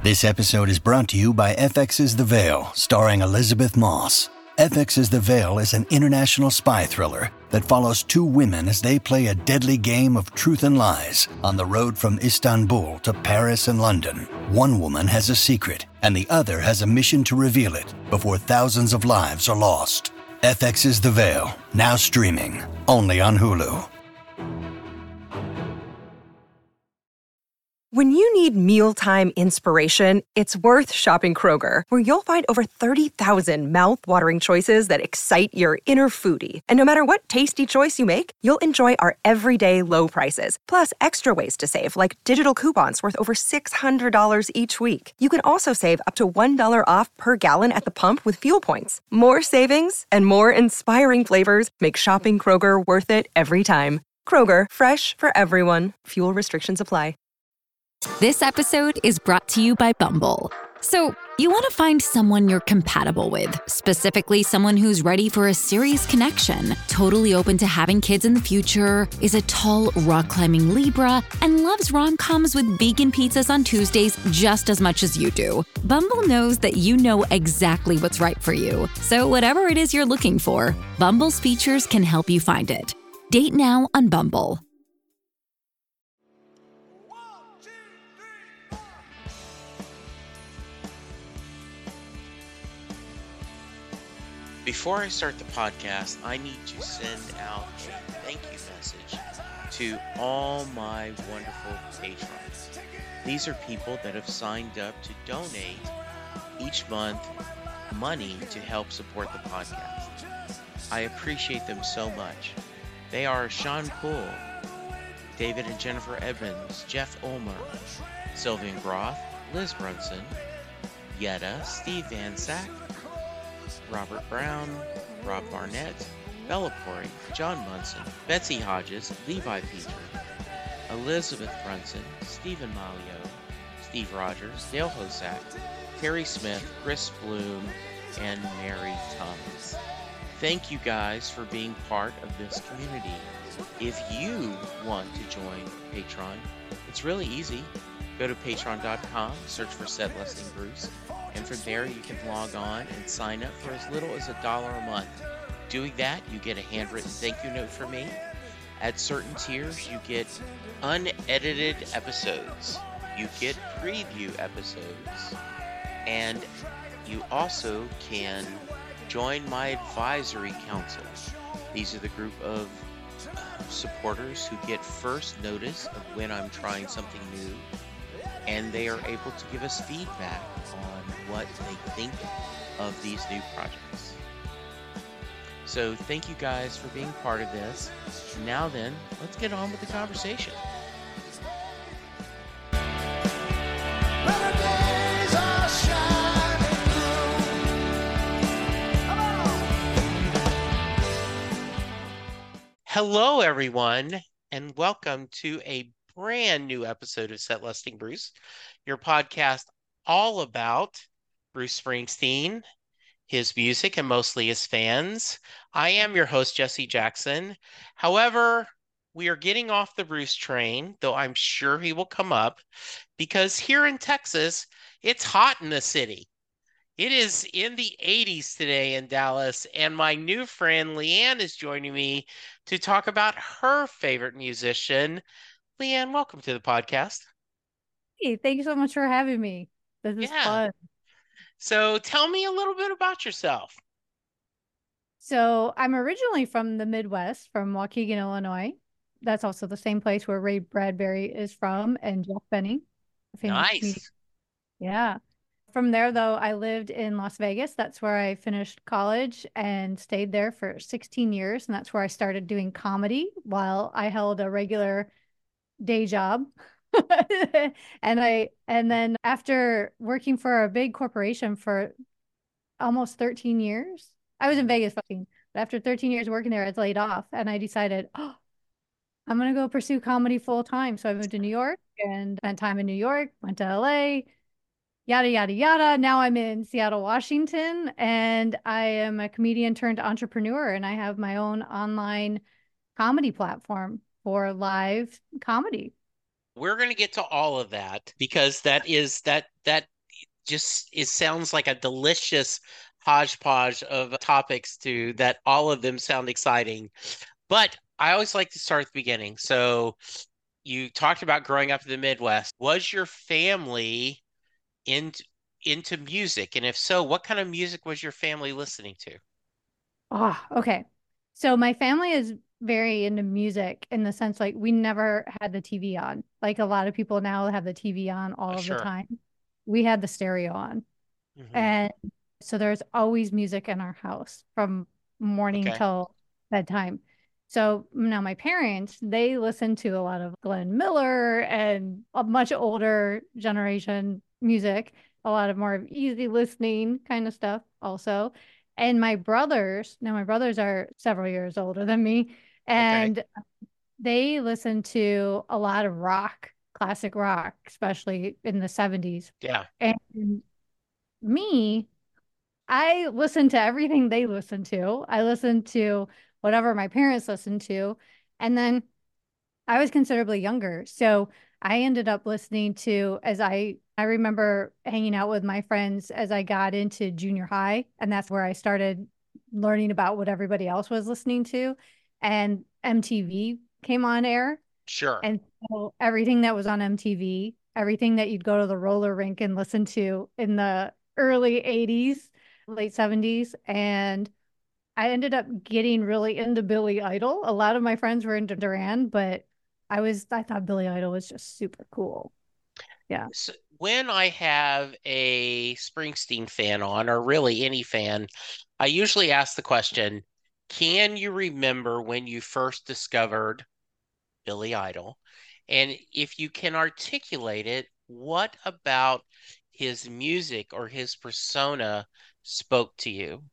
This episode is brought to you by FX's The Veil, starring Elizabeth Moss. FX's The Veil is an international spy thriller that follows two women as they play a deadly game of truth and lies on the road from Istanbul to Paris and London. One woman has a secret, and the other has a mission to reveal it before thousands of lives are lost. FX's The Veil, now streaming, only on Hulu. When you need mealtime inspiration, it's worth shopping Kroger, where you'll find over 30,000 mouth-watering choices that excite your inner foodie. And no matter what tasty choice you make, you'll enjoy our everyday low prices, plus extra ways to save, like digital coupons worth over $600 each week. You can also save up to $1 off per gallon at the pump with fuel points. More savings and more inspiring flavors make shopping Kroger worth it every time. Kroger, fresh for everyone. Fuel restrictions apply. This episode is brought to you by Bumble. So, you want to find someone you're compatible with, specifically someone who's ready for a serious connection, totally open to having kids in the future, is a tall, rock-climbing Libra, and loves rom-coms with vegan pizzas on Tuesdays just as much as you do. Bumble knows that you know exactly what's right for you. So whatever it is you're looking for, Bumble's features can help you find it. Date now on Bumble. Before I start the podcast, I need to send out a thank you message to all my wonderful patrons. These are people that have signed up to donate each month money to help support the podcast. I appreciate them so much. They are Sean Poole, David and Jennifer Evans, Jeff Ulmer, Sylvian Groth, Liz Brunson, Yetta, Steve Van Sack, Robert Brown, Rob Barnett, Bella Pori, John Munson, Betsy Hodges, Levi Peter, Elizabeth Brunson, Stephen Malio, Steve Rogers, Dale Hosack, Terry Smith, Chris Bloom, and Mary Thomas. Thank you guys for being part of this community. If you want to join Patreon, it's really easy. Go to patreon.com, search for Set Listing Bruce, and from there you can log on and sign up for as little as $1 a month. Doing that, you get a handwritten thank you note from me. At certain tiers, you get unedited episodes. You get preview episodes. And you also can join my advisory council. These are the group of supporters who get first notice of when I'm trying something new. And they are able to give us feedback on what they think of these new projects. So thank you guys for being part of this. Now then, let's get on with the conversation. Hello, everyone, and welcome to a brand new episode of Set Listing Bruce, your podcast all about Bruce Springsteen, his music, and mostly his fans. I am your host, Jesse Jackson. However, we are getting off the Bruce train, though I'm sure he will come up, because here in Texas, it's hot in the city. It is in the 80s today in Dallas, and my new friend Leanne is joining me to talk about her favorite musician. Leanne, welcome to the podcast. Hey, thank you so much for having me. This is fun. So tell me a little bit about yourself. So I'm originally from the Midwest, from Waukegan, Illinois. That's also the same place where Ray Bradbury is from and Jeff Benny. Nice. Comedian. Yeah. From there, though, I lived in Las Vegas. That's where I finished college and stayed there for 16 years. And that's where I started doing comedy while I held a regular day job. and then after working for a big corporation for almost 13 years, I was in Vegas, but after 13 years working there, I was laid off, and I decided, I'm going to go pursue comedy full time. So I moved to New York and spent time in New York, went to LA, yada, yada, yada. Now I'm in Seattle, Washington, and I am a comedian turned entrepreneur, and I have my own online comedy platform for live comedy. We're going to get to all of that because that Just it sounds like a delicious hodgepodge of topics to that all of them sound exciting. But I always like to start at the beginning. So you talked about growing up in the Midwest. Was your family into into music? And if so, what kind of music was your family listening to? Oh, okay. So my family is very into music in the sense like we never had the TV on. Like a lot of people now have the TV on all of the Sure. time. We had the stereo on. Hmm. And so there's always music in our house from morning Okay. till bedtime. So now my parents, they listen to a lot of Glenn Miller and a much older generation music, a lot of more easy listening kind of stuff also. And my brothers, now my brothers are several years older than me, Okay. and they listen to a lot of rock, classic rock, especially in the 70s. Yeah. And me, I listen to everything they listen to. I listen to whatever my parents listened to. And then I was considerably younger. So I ended up listening to I remember hanging out with my friends as I got into junior high, and that's where I started learning about what everybody else was listening to. And MTV came on air. Sure. And so everything that was on MTV, everything that you'd go to the roller rink and listen to in the early 80s, late 70s. And I ended up getting really into Billy Idol. A lot of my friends were into Duran, but I thought Billy Idol was just super cool. Yeah. So when I have a Springsteen fan on, or really any fan, I usually ask the question, can you remember when you first discovered Billy Idol? And if you can articulate it, what about his music or his persona spoke to you?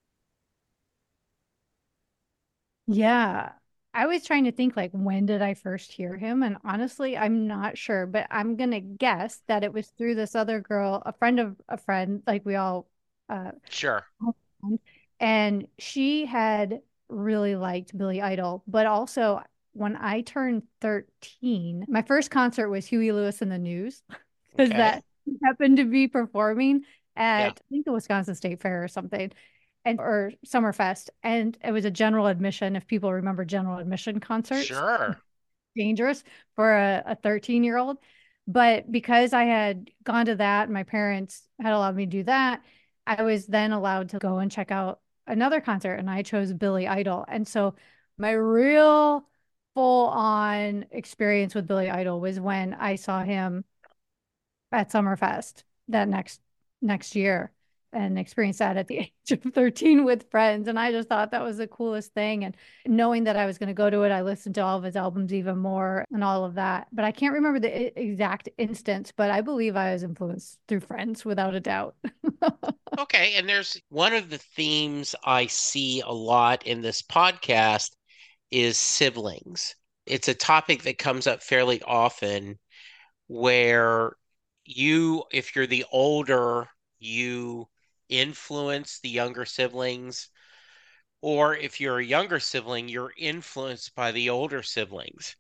Yeah. I was trying to think like when did I first hear him? And honestly, I'm not sure, but I'm gonna guess that it was through this other girl, a friend of a friend, like we all uh Sure. and she had really liked Billy Idol, but also when I turned 13, my first concert was Huey Lewis and the News because Okay. that happened to be performing Yeah. at I think the Wisconsin State Fair or something, and or Summerfest, and it was a general admission. If people remember general admission concerts, Sure. dangerous for a 13-year-old. But because I had gone to that, my parents had allowed me to do that, I was then allowed to go and check out another concert, and I chose Billy Idol. And so my real full on experience with Billy Idol was when I saw him at Summerfest that next year and experienced that at the age of 13 with friends. And I just thought that was the coolest thing. And knowing that I was going to go to it, I listened to all of his albums even more and all of that. But I can't remember the exact instance, but I believe I was influenced through friends without a doubt. Okay. And there's one of the themes I see a lot in this podcast is siblings. It's a topic that comes up fairly often where you, if you're the older, you influence the younger siblings, or if you're a younger sibling, you're influenced by the older siblings.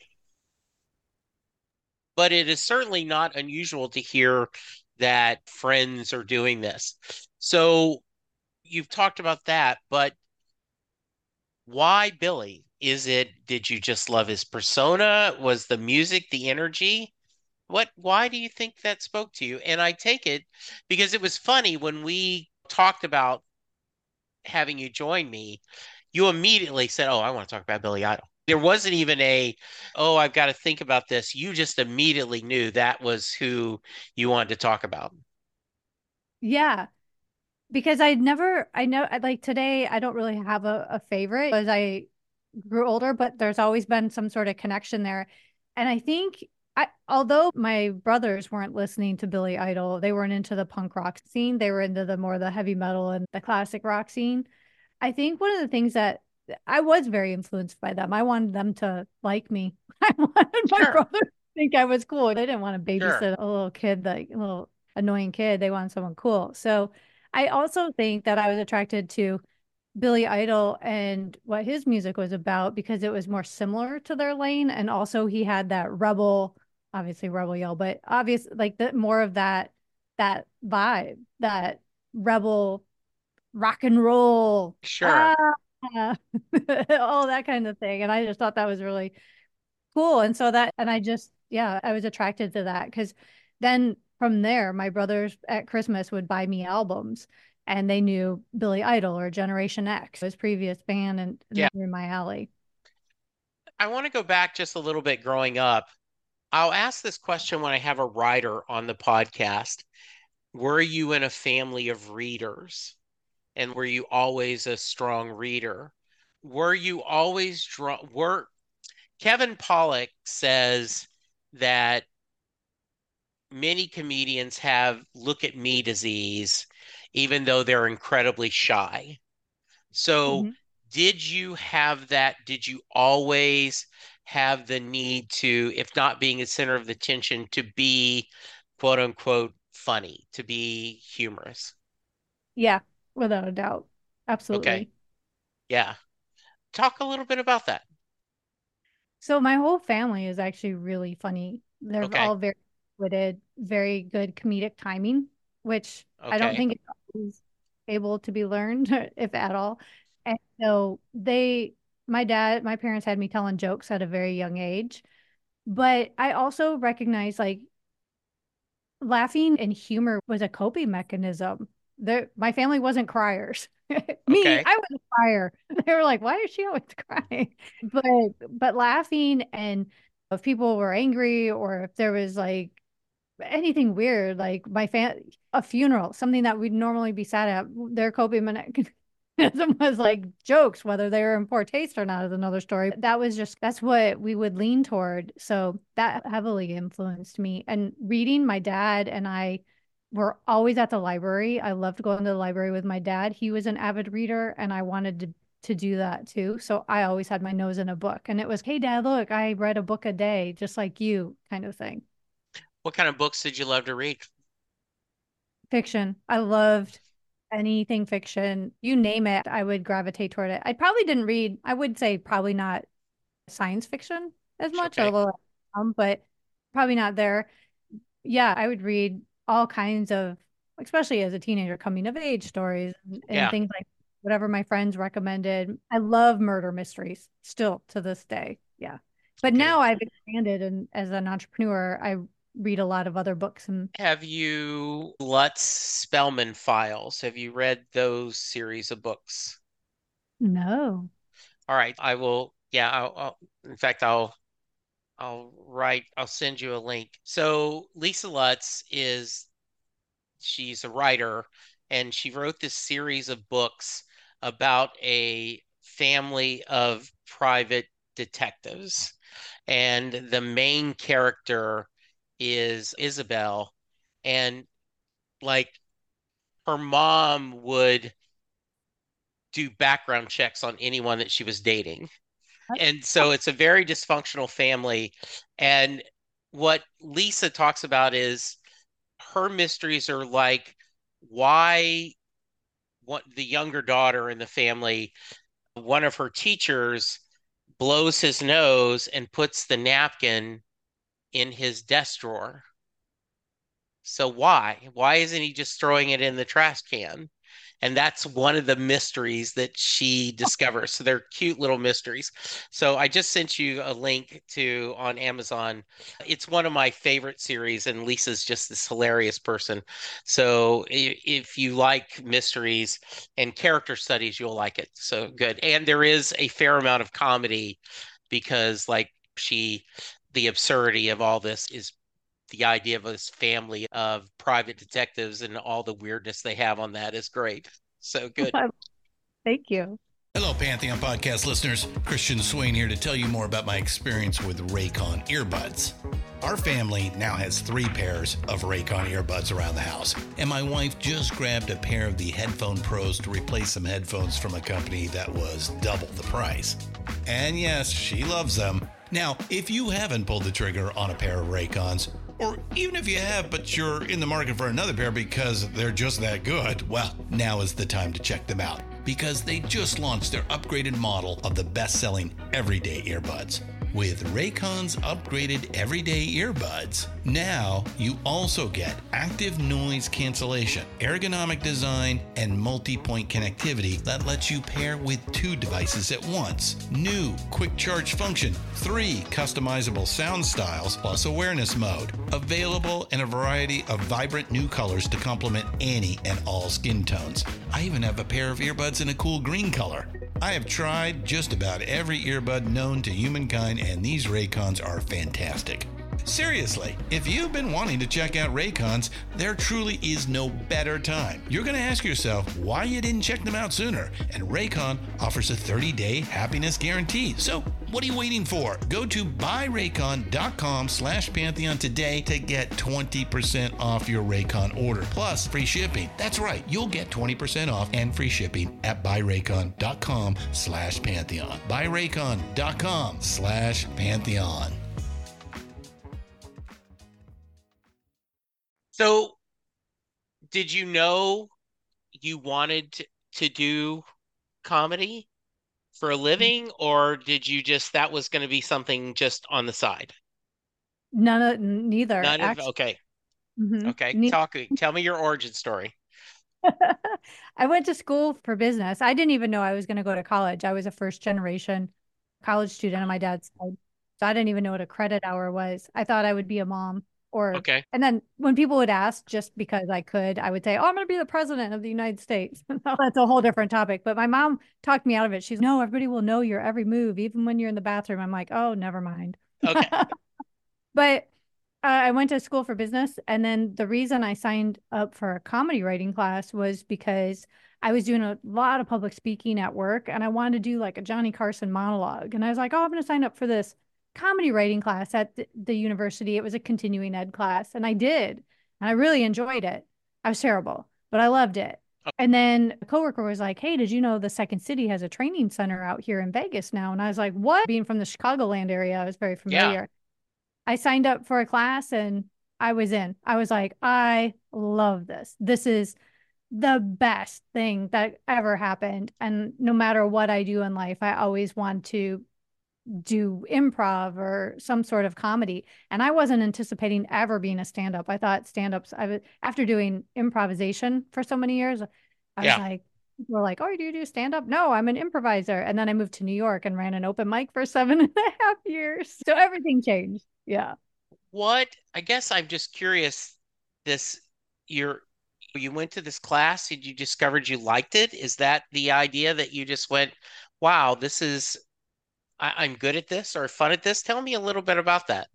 But it is certainly not unusual to hear that friends are doing this. So you've talked about that, but why Billy? Did you just love his persona? Was the music, the energy? Why do you think that spoke to you? And I take it because it was funny when we talked about having you join me, you immediately said, "Oh, I want to talk about Billy Idol." There wasn't even "Oh, I've got to think about this." You just immediately knew that was who you wanted to talk about. Yeah, because I know, like today, I don't really have a favorite as I grew older, but there's always been some sort of connection there. And I think although my brothers weren't listening to Billy Idol, they weren't into the punk rock scene. They were into the heavy metal and the classic rock scene. I think one of the things that I was very influenced by them. I wanted them to like me. I wanted my Sure, brother to think I was cool. They didn't want to sure. babysit a little kid, like a little annoying kid. They wanted someone cool. So I also think that I was attracted to Billy Idol and what his music was about because it was more similar to their lane. And also he had that rebel, obviously rebel yell, but obvious like the more of that that vibe, that rebel rock and roll, Sure. all that kind of thing. And I just thought that was really cool. And so I was attracted to that because then from there, my brothers at Christmas would buy me albums and they knew Billy Idol or Generation X, his previous band, and Yeah. they were in my alley. I want to go back just a little bit growing up. I'll ask this question when I have a writer on the podcast. Were you in a family of readers? And were you always a strong reader? Were you always Kevin Pollak says that many comedians have look at me disease, even though they're incredibly shy. So did you have that? Did you always have the need to, if not being the center of the attention, to be quote unquote funny, to be humorous? Yeah, without a doubt. Absolutely. Okay. Yeah. Talk a little bit about that. So my whole family is actually really funny. They're Okay. all very witted, very good comedic timing, which I don't Okay. think it's always able to be learned, if at all. And so my parents had me telling jokes at a very young age, but I also recognized like laughing and humor was a coping mechanism. My family wasn't criers. Me, Okay. I was a crier. They were like, "Why is she always crying?" But laughing, and if people were angry or if there was like anything weird, like a funeral, something that we'd normally be sad at, their coping mechanism was like jokes, whether they were in poor taste or not is another story. That's what we would lean toward. So that heavily influenced me. And reading, my dad and I were always at the library. I loved going to the library with my dad. He was an avid reader and I wanted to do that too. So I always had my nose in a book and it was, "Hey dad, look, I read a book a day, just like you," kind of thing. What kind of books did you love to read? Fiction. I loved anything fiction. You name it, I would gravitate toward it. I would say probably not science fiction as much, Okay. although but probably not there. Yeah, I would read all kinds of, especially as a teenager, coming of age stories and Yeah. things like whatever my friends recommended. I love murder mysteries still to this day. Yeah. But Okay. now I've expanded, and as an entrepreneur, I read a lot of other books. And Have you Lutz Spellman Files? Have you read those series of books? no. All right, I will. Yeah, in fact, I'll send you a link. So Lisa Lutz she's a writer, and she wrote this series of books about a family of private detectives. And the main character is Isabel. And like her mom would do background checks on anyone that she was dating. And so it's a very dysfunctional family. And what Lisa talks about is her mysteries are like why the younger daughter in the family, one of her teachers blows his nose and puts the napkin in his desk drawer. So why? Why isn't he just throwing it in the trash can? And that's one of the mysteries that she discovers. So they're cute little mysteries. So I just sent you a link on Amazon. It's one of my favorite series, and Lisa's just this hilarious person. So if you like mysteries and character studies, you'll like it. So good. And there is a fair amount of comedy because the absurdity of all this is the idea of this family of private detectives and all the weirdness they have on that is great. So good. Thank you. Hello, Pantheon podcast listeners. Christian Swain here to tell you more about my experience with Raycon earbuds. Our family now has 3 pairs of Raycon earbuds around the house, and my wife just grabbed a pair of the Headphone Pros to replace some headphones from a company that was double the price. And yes, she loves them. Now, if you haven't pulled the trigger on a pair of Raycons, or even if you have, but you're in the market for another pair because they're just that good, well, now is the time to check them out because they just launched their upgraded model of the best-selling everyday earbuds. With Raycon's upgraded everyday earbuds, now you also get active noise cancellation, ergonomic design, and multi-point connectivity that lets you pair with 2 devices at once. New quick charge function, 3 customizable sound styles, plus awareness mode. Available in a variety of vibrant new colors to complement any and all skin tones. I even have a pair of earbuds in a cool green color. I have tried just about every earbud known to humankind, and these Raycons are fantastic. Seriously, if you've been wanting to check out Raycons, there truly is no better time. You're going to ask yourself why you didn't check them out sooner, and Raycon offers a 30-day happiness guarantee. So what are you waiting for? Go to buyraycon.com/Pantheon today to get 20% off your Raycon order, plus free shipping. That's right, you'll get 20% off and free shipping at buyraycon.com/Pantheon. buyraycon.com/Pantheon. So, did you know you wanted to do comedy for a living, or did you just that was going to be something just on the side? Neither. None of Actually, okay. mhm. Okay. Tell me your origin story. I went to school for business. I didn't even know I was going to go to college. I was a first generation college student on my dad's side. So I didn't even know what a credit hour was. I thought I would be a mom Okay. and then when people would ask, just because I could, I would say, oh, I'm going to be the president of the United States. That's a whole different topic. But my mom talked me out of it. She's, no, everybody will know your every move, even when you're in the bathroom. I'm like, oh, never mind. Okay. But I went to school for business. And then the reason I signed up for a comedy writing class was because I was doing a lot of public speaking at work and I wanted to do like a Johnny Carson monologue. And I was like, oh, I'm going to sign up for this comedy writing class at the university. It was a continuing ed class. And I did. And I really enjoyed it. I was terrible, but I loved it. And then a coworker was like, hey, did you know the Second City has a training center out here in Vegas now? And I was like, what? Being from the Chicagoland area, I was very familiar. Yeah. I signed up for a class and I was in. I was like, I love this. This is the best thing that ever happened. And no matter what I do in life, I always want to do improv or some sort of comedy. And I wasn't anticipating ever being a stand-up. I thought stand-ups, after doing improvisation for so many years, I was like, people were like, oh, do you do stand-up? No, I'm an improviser. And then I moved to New York and ran an open mic for 7.5 years. So everything changed. Yeah. I guess I'm just curious, you went to this class and you discovered you liked it. Is that the idea that you just went, wow, I'm good at this or fun at this? Tell me a little bit about that.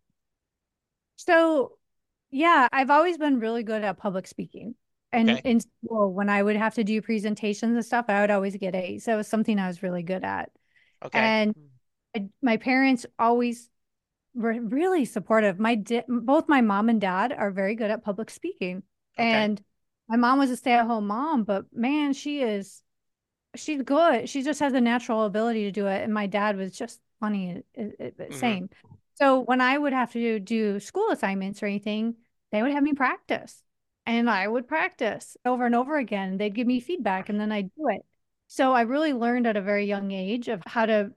So, yeah, I've always been really good at public speaking. And Okay. in school, when I would have to do presentations and stuff, I would always get A's. So it was something I was really good at. Okay. And my parents always were really supportive. Both my mom and dad are very good at public speaking. Okay. And my mom was a stay-at-home mom, but man, she's good. She just has a natural ability to do it. And my dad was just funny, same. So when I would have to do school assignments or anything, they would have me practice. And I would practice over and over again. They'd give me feedback and then I'd do it. So I really learned at a very young age of how to,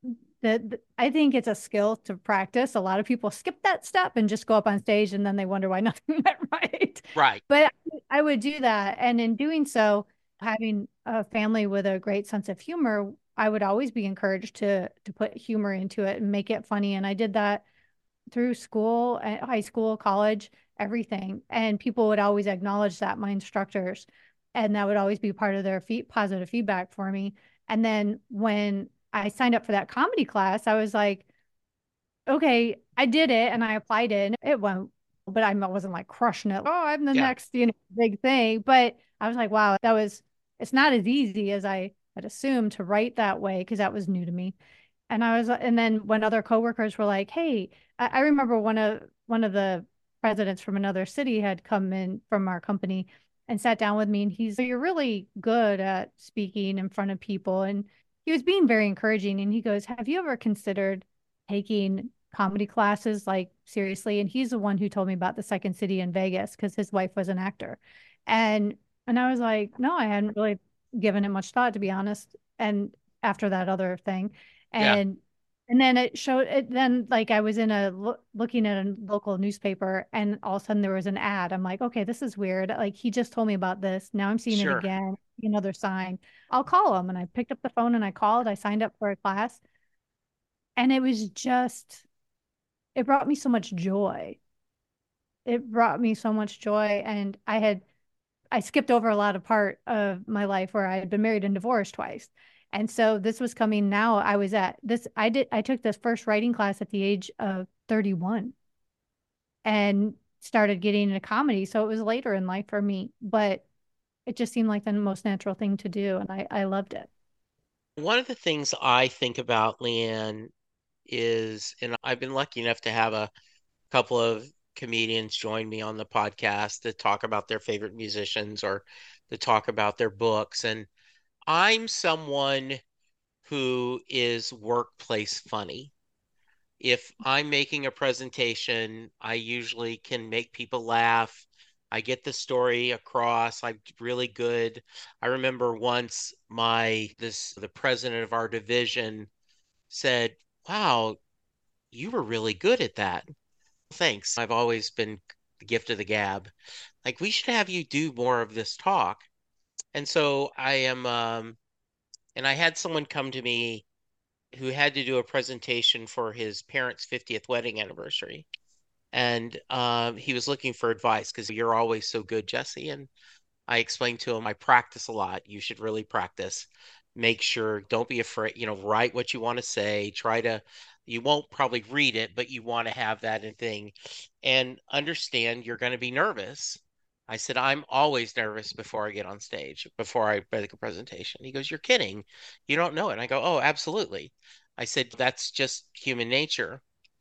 I think it's a skill to practice. A lot of people skip that step and just go up on stage and then they wonder why nothing went right. Right. But I would do that. And in doing so, having a family with a great sense of humor, I would always be encouraged to put humor into it and make it funny. And I did that through school, high school, college, everything. And people would always acknowledge that, my instructors, and that would always be part of their positive feedback for me. And then when I signed up for that comedy class, I was like, okay, I did it and I applied it and it went, but I wasn't like crushing it. Oh, I'm the next, big thing. But I was like, wow, it's not as easy as I had assumed to write that way because that was new to me. And then when other coworkers were like, hey, I remember one of the presidents from another city had come in from our company and sat down with me and you're really good at speaking in front of people. And he was being very encouraging. And he goes, have you ever considered taking comedy classes like seriously? And he's the one who told me about the Second City in Vegas because his wife was an actor. And I was like, no, I hadn't really given it much thought, to be honest. And after that other thing, and And then it showed it. Then, like, I was in looking at a local newspaper, and all of a sudden there was an ad. I'm like, okay, this is weird. Like, he just told me about this. Now I'm seeing it Sure. again. Another sign. I'll call him. And I picked up the phone and I called. I signed up for a class, and it was just, it brought me so much joy. It brought me so much joy. And I skipped over a lot of part of my life where I had been married and divorced twice. And so this was coming now. I took this first writing class at the age of 31 and started getting into comedy. So it was later in life for me, but it just seemed like the most natural thing to do. And I loved it. One of the things I think about, Leanne, is, and I've been lucky enough to have a couple of comedians join me on the podcast to talk about their favorite musicians or to talk about their books. And I'm someone who is workplace funny. If I'm making a presentation, I usually can make people laugh. I get the story across. I'm really good. I remember once the president of our division said, "Wow, you were really good at that." Thanks. I've always been the gift of the gab. Like, we should have you do more of this talk. And so and I had someone come to me who had to do a presentation for his parents' 50th wedding anniversary. And he was looking for advice because you're always so good, Jesse. And I explained to him, I practice a lot. You should really practice. Make sure, don't be afraid, write what you want to say. You won't probably read it, but you want to have that thing and understand you're going to be nervous. I said, I'm always nervous before I get on stage, before I make a presentation. He goes, "You're kidding. You don't know it." And I go, "Oh, absolutely." I said, "That's just human nature."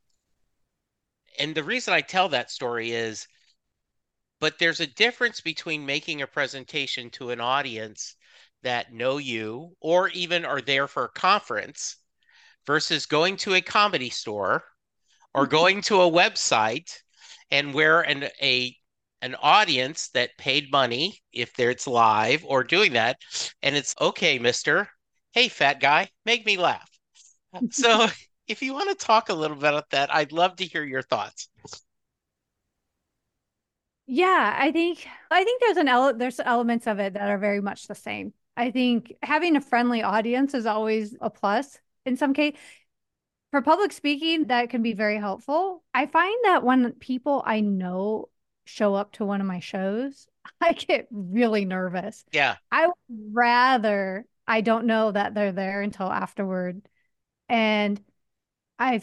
And the reason I tell that story is, but there's a difference between making a presentation to an audience that know you or even are there for a conference versus going to a comedy store or going to a website and where an audience that paid money, if it's live or doing that, and it's, "Okay, mister, hey, fat guy, make me laugh." So if you want to talk a little bit about that, I'd love to hear your thoughts. Yeah, I think there's elements of it that are very much the same. I think having a friendly audience is always a plus in some case. For public speaking, that can be very helpful. I find that when people I know show up to one of my shows, I get really nervous. Yeah. I would rather I don't know that they're there until afterward. And I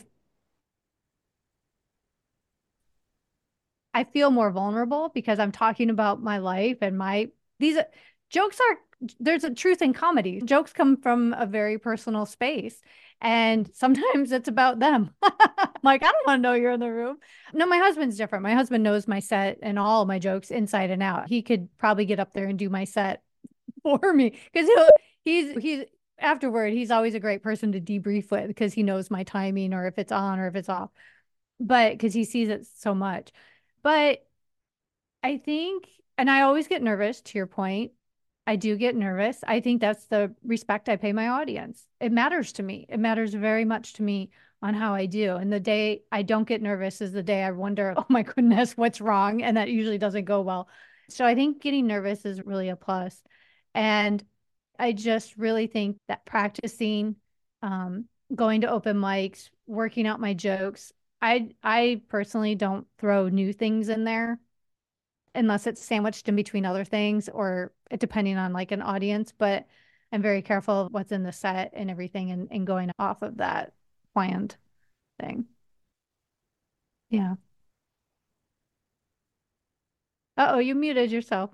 I feel more vulnerable because I'm talking about my life and these jokes are there's a truth in comedy. Jokes come from a very personal space. And sometimes it's about them. Like, I don't want to know you're in the room. No, my husband's different. My husband knows my set and all my jokes inside and out. He could probably get up there and do my set for me because he's afterward, he's always a great person to debrief with because he knows my timing or if it's on or if it's off. But because he sees it so much. But I think, and I always get nervous to your point. I do get nervous. I think that's the respect I pay my audience. It matters to me. It matters very much to me on how I do. And the day I don't get nervous is the day I wonder, oh my goodness, what's wrong? And that usually doesn't go well. So I think getting nervous is really a plus. And I just really think that practicing, going to open mics, working out my jokes. I personally don't throw new things in there unless it's sandwiched in between other things or depending on like an audience, but I'm very careful of what's in the set and everything and going off of that planned thing. Yeah. Uh-oh, you muted yourself.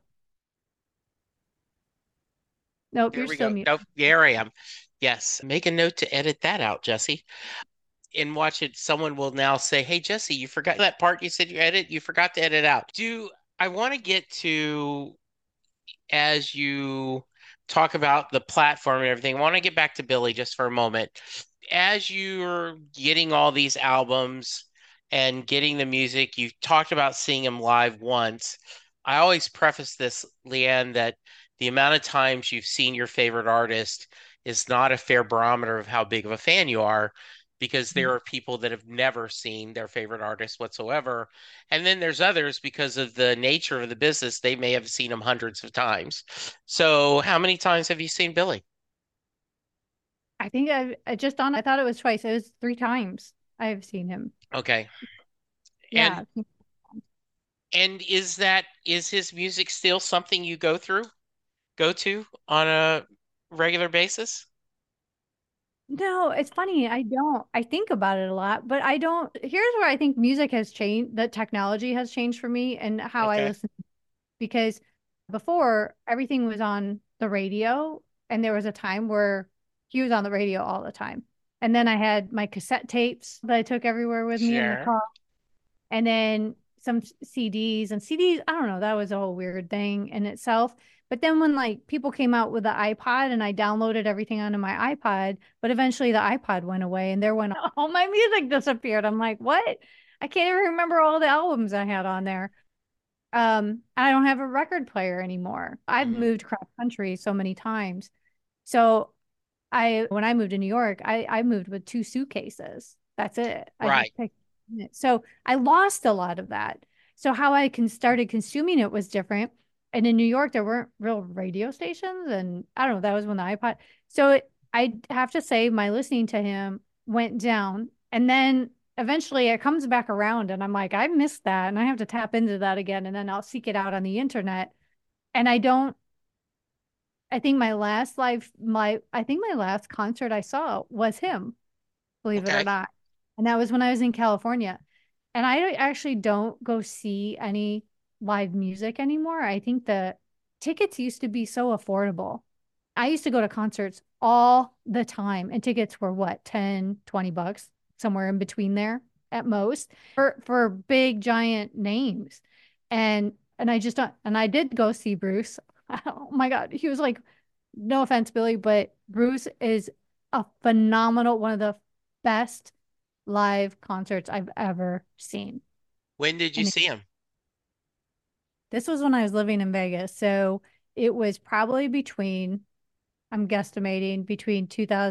Nope, There you're we still go. muted. No, there I am. Yes. Make a note to edit that out, Jesse. And watch it. Someone will now say, "Hey, Jesse, you forgot that part you said you forgot to edit out." I want to get to, as you talk about the platform and everything, I want to get back to Billy just for a moment. As you're getting all these albums and getting the music, you talked about seeing him live once. I always preface this, Leanne, that the amount of times you've seen your favorite artist is not a fair barometer of how big of a fan you are. because there are people that have never seen their favorite artist whatsoever. And then there's others because of the nature of the business, they may have seen him hundreds of times. So, how many times have you seen Billy? I think I thought it was twice. It was 3 times I've seen him. Okay. Yeah. And is his music still something you go to on a regular basis? No, it's funny. I don't. I think about it a lot, but I don't. Here's where I think music has changed, that technology has changed for me and how I Okay. listen. Because before everything was on the radio, and there was a time where he was on the radio all the time. And then I had my cassette tapes that I took everywhere with me in the Sure. car. And then some CDs and CDs, I don't know, that was a whole weird thing in itself. But then when like people came out with the iPod and I downloaded everything onto my iPod, but eventually the iPod went away and there went all my music disappeared. I'm like, what? I can't even remember all the albums I had on there. I don't have a record player anymore. I've Mhm. moved cross country so many times. So when I moved to New York, I moved with 2 suitcases. That's it. I just Right. picked it. So I lost a lot of that. So how I can started consuming it was different. And in New York, there weren't real radio stations, and I don't know. That was when the iPod. So I have to say, my listening to him went down, and then eventually it comes back around, and I'm like, I missed that, and I have to tap into that again, and then I'll seek it out on the internet. And I don't I think I think my last concert I saw was him, believe it or Okay. not. And that was when I was in California. And actually don't go see any live music anymore. I think the tickets used to be so affordable. I used to go to concerts all the time, and tickets were what, 10, $20, somewhere in between there at most, for big giant names. And I just don't, and I did go see Bruce. Oh my God. He was like, no offense, Billy, but Bruce is a phenomenal, one of the best live concerts I've ever seen. When did you And see him? this was when I was living in Vegas. So it was probably I'm guesstimating between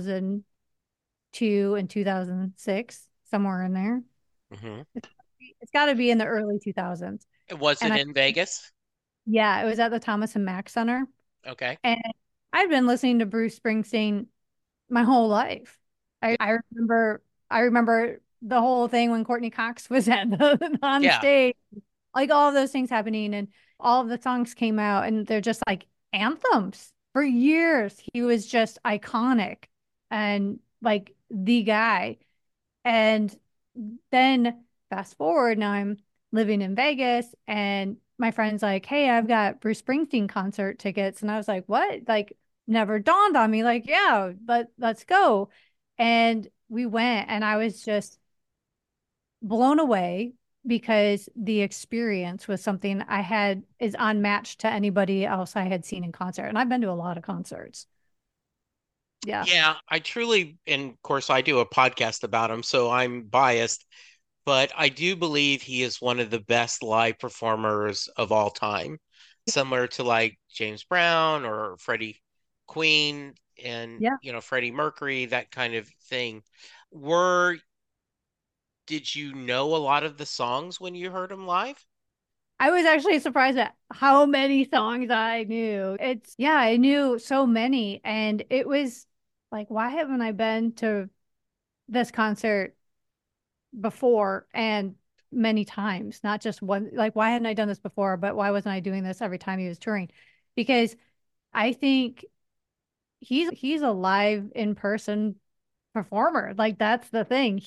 2002 and 2006, somewhere in there. Hmm. It's got to be in the early 2000s. Was And it I, in Vegas? yeah, it was at the Thomas and Mack Center. Okay. And I've been listening to Bruce Springsteen my whole life. I remember the whole thing when Courtney Cox was on Yeah. stage, like all of those things happening, and all of the songs came out, and they're just like anthems for years. He was just iconic and like the guy. And then fast forward, now I'm living in Vegas, and my friend's like, "Hey, I've got Bruce Springsteen concert tickets." And I was like, "What?" Like, never dawned on me. Like, yeah, let's go. And we went, and I was just blown away because the experience was something I had is unmatched to anybody else I had seen in concert. And I've been to a lot of concerts. Yeah. Yeah, I truly, and of course, I do a podcast about him, so I'm biased, but I do believe he is one of the best live performers of all time, similar to like James Brown or Freddie Queen and, Yeah. Freddie Mercury, that kind of thing. Were, did you know a lot of the songs when you heard him live? I was actually surprised at how many songs I knew. Yeah, I knew so many. And it was like, why haven't I been to this concert before and many times? Not just one, like, why hadn't I done this before? But why wasn't I doing this every time he was touring? Because I think he's a live in person performer. Like, that's the thing.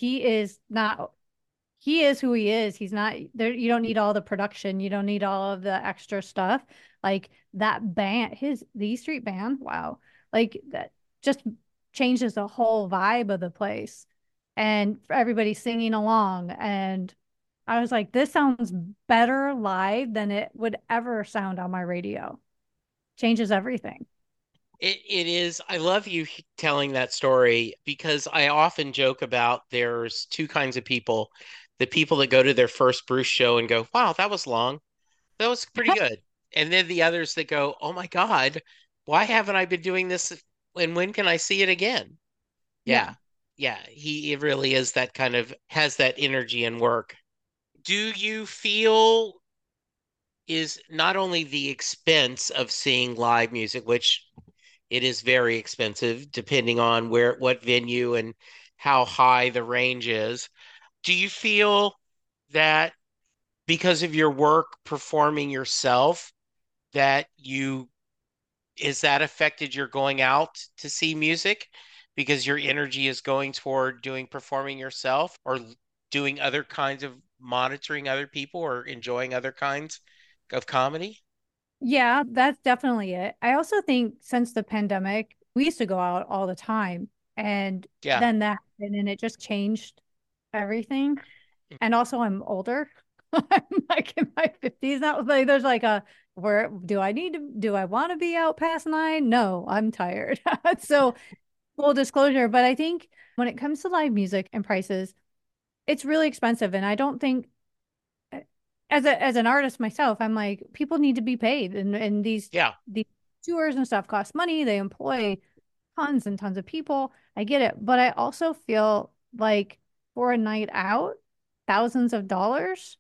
He is who he is. He's not there. You don't need all the production. You don't need all of the extra stuff. Like that band, the E Street Band. Wow. Like that just changes the whole vibe of the place, and everybody singing along. And I was like, this sounds better live than it would ever sound on my radio. Changes everything. It is. I love you telling that story because I often joke about there's two kinds of people. The people that go to their first Bruce show and go, wow, that was long. That was pretty good. And then the others that go, oh my God, why haven't I been doing this? And when can I see it again? Yeah. Yeah. Yeah, he it really is that kind of has that energy and work. Do you feel is not only the expense of seeing live music, which it is very expensive depending on where what venue and how high the range is. Do you feel that because of your work performing yourself that you is that affected your going out to see music because your energy is going toward doing performing yourself or doing other kinds of monitoring other people or enjoying other kinds of comedy? Yeah, that's definitely it. I also think since the pandemic, we used to go out all the time, and Yeah. then that happened and it just changed everything. And also I'm older. I'm like in my 50s now. Like there's like a where do I want to be out past 9? No, I'm tired. So full disclosure, but I think when it comes to live music and prices, it's really expensive. And I don't think as an artist myself, I'm like, people need to be paid. And Yeah. these tours and stuff cost money. They employ tons and tons of people. I get it. But I also feel like for a night out, thousands of dollars,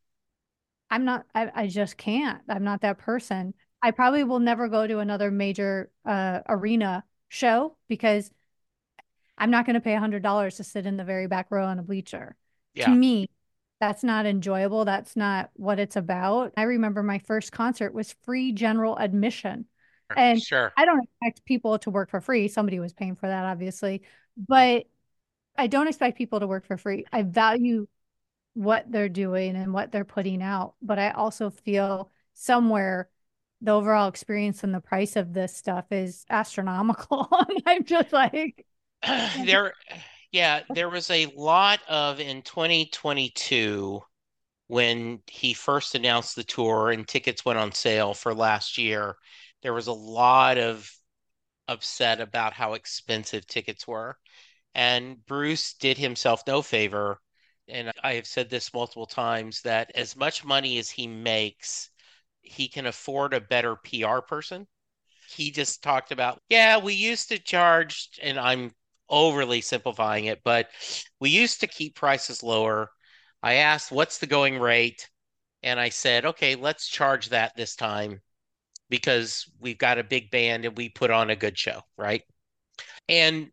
I just can't. I'm not that person. I probably will never go to another major arena show because I'm not going to pay $100 to sit in the very back row on a bleacher. To Yeah. me, that's not enjoyable. That's not what it's about. I remember my first concert was free general admission. And Sure. I don't expect people to work for free. Somebody was paying for that, obviously. But I don't expect people to work for free. I value what they're doing and what they're putting out. But I also feel somewhere the overall experience and the price of this stuff is astronomical. And I'm just like, There, yeah, there was a lot of in 2022 when he first announced the tour and tickets went on sale for last year. There was a lot of upset about how expensive tickets were. And Bruce did himself no favor. And I have said this multiple times that as much money as he makes, he can afford a better PR person. He just talked about, yeah, we used to charge, and I'm overly simplifying it, but we used to keep prices lower. I asked, what's the going rate? And I said, okay, let's charge that this time because we've got a big band and we put on a good show, right? And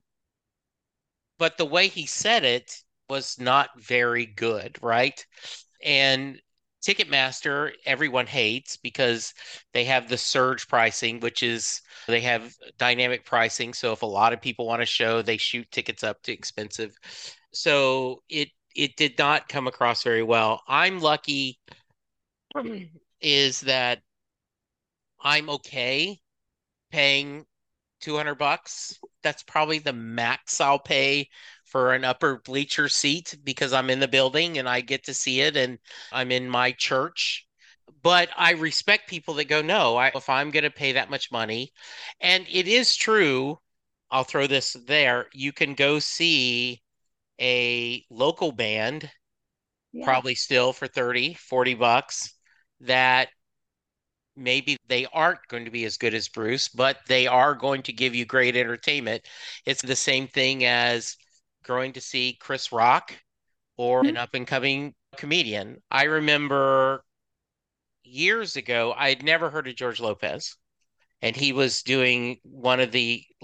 but the way he said it was not very good, right? And Ticketmaster, everyone hates because they have the surge pricing, which is they have dynamic pricing. So if a lot of people want to show, they shoot tickets up to expensive. So it did not come across very well. I'm lucky is that I'm okay paying $200. That's probably the max I'll pay for an upper bleacher seat because I'm in the building and I get to see it and I'm in my church. But I respect people that go, no, if I'm going to pay that much money, and it is true, I'll throw this there, you can go see a local band, yeah. probably still for 30, $40, that maybe they aren't going to be as good as Bruce, but they are going to give you great entertainment. It's the same thing as going to see Chris Rock or Mhm. an up and coming comedian. I remember years ago, I had never heard of George Lopez, and he was doing one of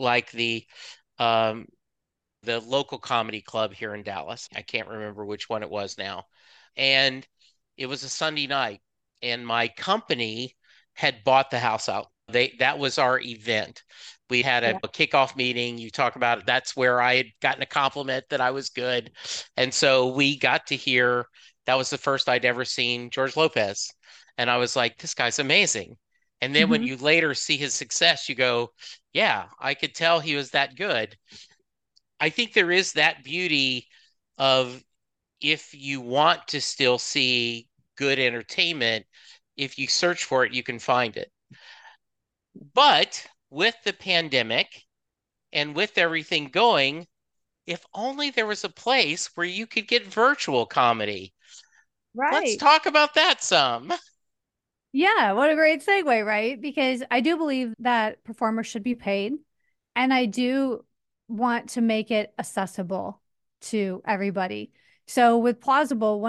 um the local comedy club here in Dallas. I can't remember which one it was now. And it was a Sunday night, and my company had bought the house out. That was our event. We had a Yeah. kickoff meeting. You talk about it. That's where I had gotten a compliment that I was good. And so we got to hear that was the first I'd ever seen George Lopez. And I was like, this guy's amazing. And then when Mhm. you later see his success, you go, yeah, I could tell he was that good. I think there is that beauty of if you want to still see good entertainment, if you search for it, you can find it. But with the pandemic and with everything going, if only there was a place where you could get virtual comedy. Let's Right. talk about that some. Yeah, what a great segue, right? Because I do believe that performers should be paid, and I do want to make it accessible. to everybody. So with Plausible,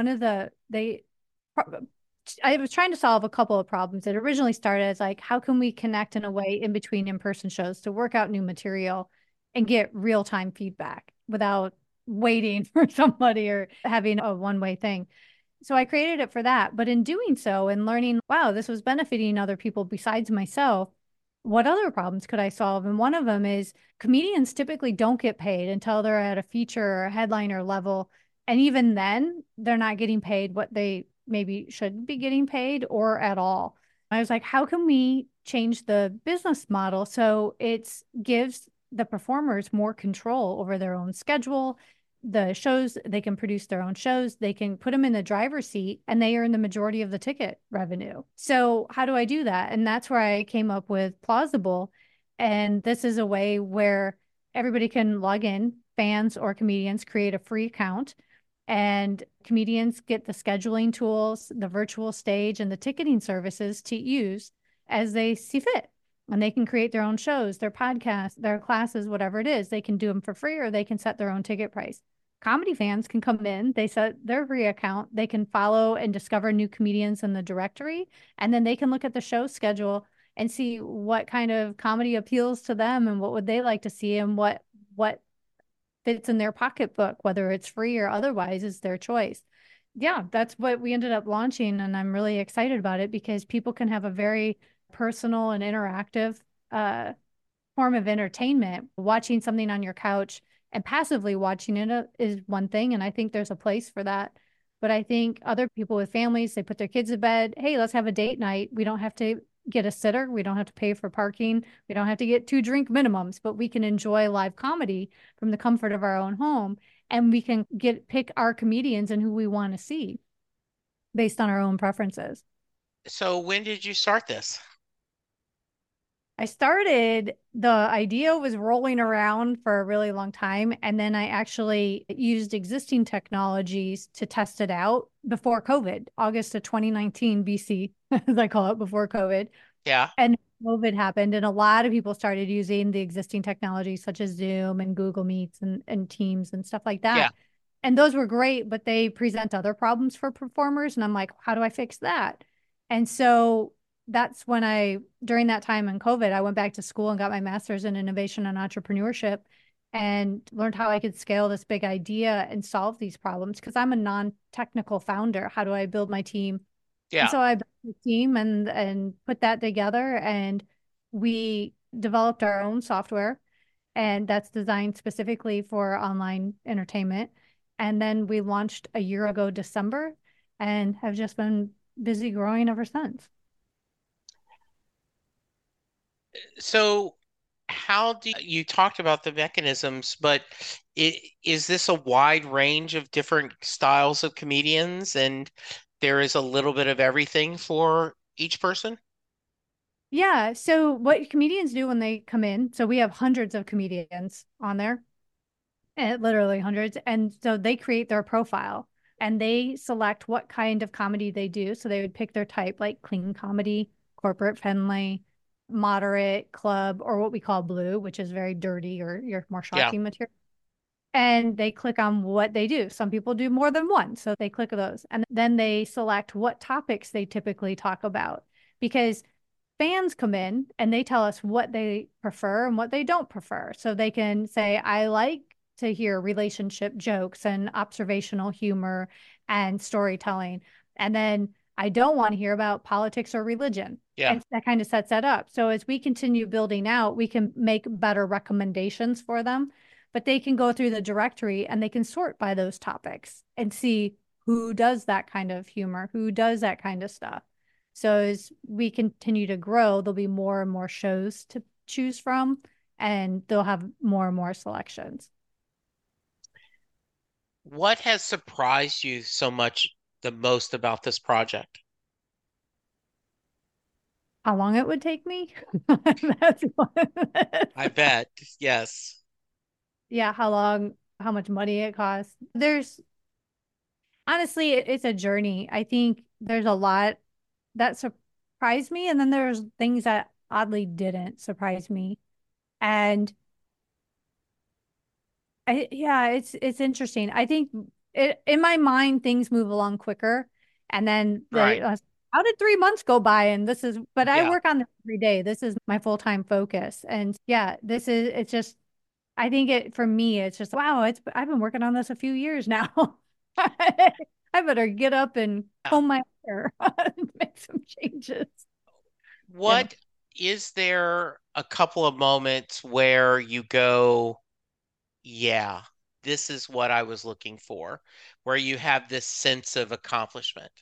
I was trying to solve a couple of problems. It originally started as like, how can we connect in a way in between in-person shows to work out new material and get real-time feedback without waiting for somebody or having a one-way thing. So I created it for that. But in doing so and learning, wow, this was benefiting other people besides myself, what other problems could I solve? And one of them is comedians typically don't get paid until they're at a feature or a headliner level. And even then, they're not getting paid what they maybe should be getting paid or at all. I was like, how can we change the business model so it gives the performers more control over their own schedule, the shows, they can produce their own shows, they can put them in the driver's seat, and they earn the majority of the ticket revenue. So how do I do that? And that's where I came up with Plausible. And this is a way where everybody can log in, fans or comedians create a free account, and comedians get the scheduling tools, the virtual stage, and the ticketing services to use as they see fit. And they can create their own shows, their podcasts, their classes, whatever it is. They can do them for free or they can set their own ticket price. Comedy fans can come in, they set their free account, they can follow and discover new comedians in the directory, and then they can look at the show schedule and see what kind of comedy appeals to them and what would they like to see and what fits in their pocketbook, whether it's free or otherwise, is their choice. Yeah, that's what we ended up launching, and I'm really excited about it because people can have a very personal and interactive form of entertainment. Watching something on your couch and passively watching it is one thing, and I think there's a place for that. But I think other people with families, they put their kids to bed. Hey, let's have a date night. We don't have to get a sitter. We don't have to pay for parking. We don't have to get 2 drink minimums, but we can enjoy live comedy from the comfort of our own home. And we can pick our comedians and who we want to see based on our own preferences. So when did you start this? The idea was rolling around for a really long time. And then I actually used existing technologies to test it out before COVID, August of 2019 BC, as I call it, before COVID. Yeah. And COVID happened, and a lot of people started using the existing technologies such as Zoom and Google Meets and Teams and stuff like that. Yeah. And those were great, but they present other problems for performers. And I'm like, how do I fix that? And so that's when during that time in COVID, I went back to school and got my master's in innovation and entrepreneurship and learned how I could scale this big idea and solve these problems because I'm a non-technical founder. How do I build my team? Yeah. And so I built a team and put that together, and we developed our own software, and that's designed specifically for online entertainment. And then we launched a year ago, December, and have just been busy growing ever since. So how do you talked about the mechanisms, but is this a wide range of different styles of comedians and there is a little bit of everything for each person? Yeah. So what comedians do when they come in, so we have hundreds of comedians on there, and literally hundreds. And so they create their profile and they select what kind of comedy they do. So they would pick their type, like clean comedy, corporate friendly, moderate, club, or what we call blue, which is very dirty or your more shocking material. And they click on what they do. Some people do more than one. So they click those. And then they select what topics they typically talk about. Because fans come in and they tell us what they prefer and what they don't prefer. So they can say, I like to hear relationship jokes and observational humor and storytelling. And then I don't want to hear about politics or religion. Yeah. And that kind of sets that up. So as we continue building out, we can make better recommendations for them, but they can go through the directory and they can sort by those topics and see who does that kind of humor, who does that kind of stuff. So as we continue to grow, there'll be more and more shows to choose from, and they'll have more and more selections. What has surprised you so much the most about this project? How long it would take me? That's I bet. Yes. Yeah, how much money it costs. Honestly, it's a journey. I think there's a lot that surprised me, and then there's things that oddly didn't surprise me. And Yeah, it's interesting. I think in my mind things move along quicker, and then Right. how did 3 months go by? And but I Yeah. work on this every day. This is my full-time focus, and yeah, it's just I think for me it's just wow. I've been working on this a few years now. I better get up and Yeah. comb my hair and make some changes. Yeah. What is there a couple of moments where you go, yeah, this is what I was looking for, where you have this sense of accomplishment?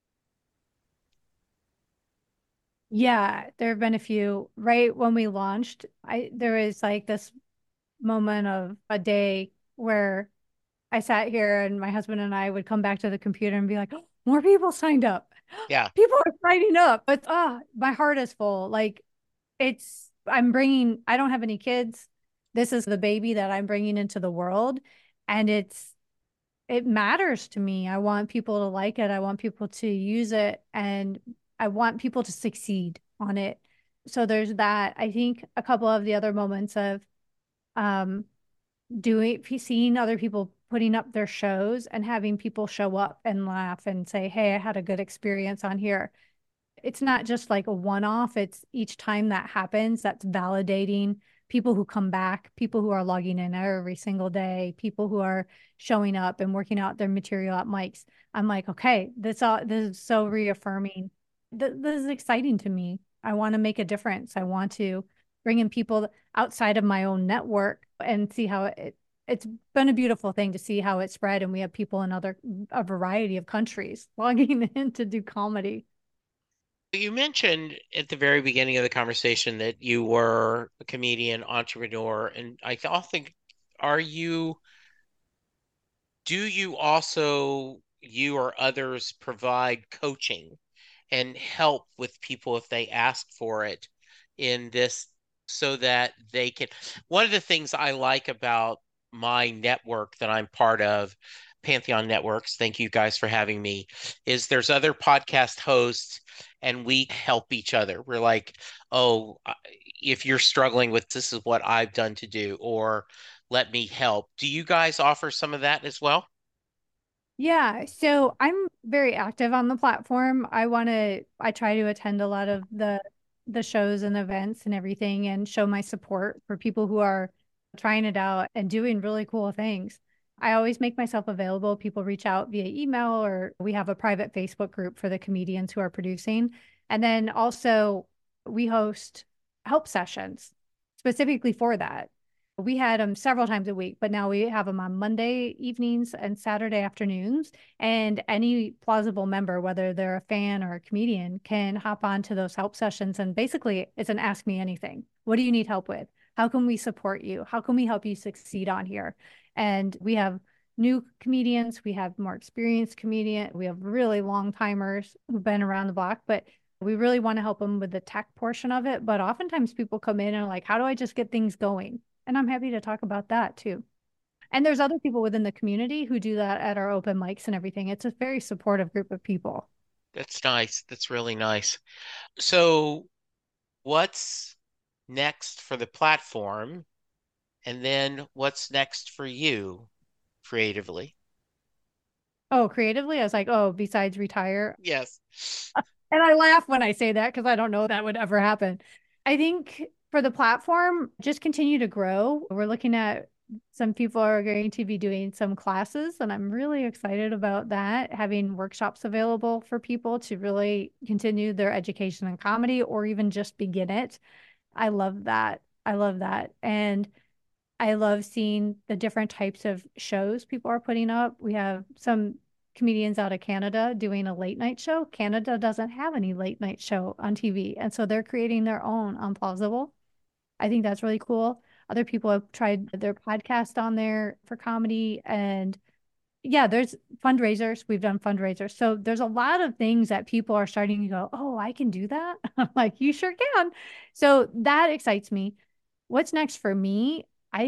Yeah, there have been a few. Right when we launched, I there was like this moment of a day where I sat here and my husband and I would come back to the computer and be like, oh, more people signed up. Yeah. People are signing up. But my heart is full. Like I don't have any kids. This is the baby that I'm bringing into the world. And it matters to me. I want people to like it. I want people to use it. And I want people to succeed on it. So there's that. I think a couple of the other moments of um seeing other people putting up their shows and having people show up and laugh and say, hey, I had a good experience on here. It's not just like a one-off. It's each time that happens, that's validating people who come back, people who are logging in every single day, people who are showing up and working out their material at mics. I'm like, okay, this is so reaffirming. This is exciting to me. I want to make a difference. I want to bring in people outside of my own network and see how it's been a beautiful thing to see how it spread. And we have people in a variety of countries logging in to do comedy. You mentioned at the very beginning of the conversation that you were a comedian, entrepreneur, and I think, are you, do you also, you or others provide coaching and help with people if they ask for it in this so that they can. One of the things I like about my network that I'm part of, Pantheon Networks, thank you guys for having me, is there's other podcast hosts and we help each other. We're like, oh, if you're struggling with this is what I've done to do, or let me help. Do you guys offer some of that as well? Yeah, so I'm very active on the platform. I try to attend a lot of the shows and events and everything and show my support for people who are trying it out and doing really cool things. I always make myself available. People reach out via email or we have a private Facebook group for the comedians who are producing. And then also we host help sessions specifically for that. We had them several times a week, but now we have them on Monday evenings and Saturday afternoons. And any plausible member, whether they're a fan or a comedian, can hop on to those help sessions. And basically, it's an ask me anything. What do you need help with? How can we support you? How can we help you succeed on here? And we have new comedians, we have more experienced comedians, we have really long timers who've been around the block, but we really want to help them with the tech portion of it. But oftentimes people come in and are like, how do I just get things going? And I'm happy to talk about that too. And there's other people within the community who do that at our open mics and everything. It's a very supportive group of people. That's nice. That's really nice. So, what's next for the platform? And then what's next for you creatively? Oh, creatively, I was like, oh, besides retire. Yes. And I laugh when I say that because I don't know that would ever happen. I think for the platform, just continue to grow. We're looking at some people are going to be doing some classes, and I'm really excited about that. Having workshops available for people to really continue their education in comedy or even just begin it. I love that. I love that. And I love seeing the different types of shows people are putting up. We have some comedians out of Canada doing a late night show. Canada doesn't have any late night show on TV. And so they're creating their own on Plausible. I think that's really cool. Other people have tried their podcast on there for comedy. And yeah, there's fundraisers. We've done fundraisers. So there's a lot of things that people are starting to go, oh, I can do that. I'm like, you sure can. So that excites me. What's next for me?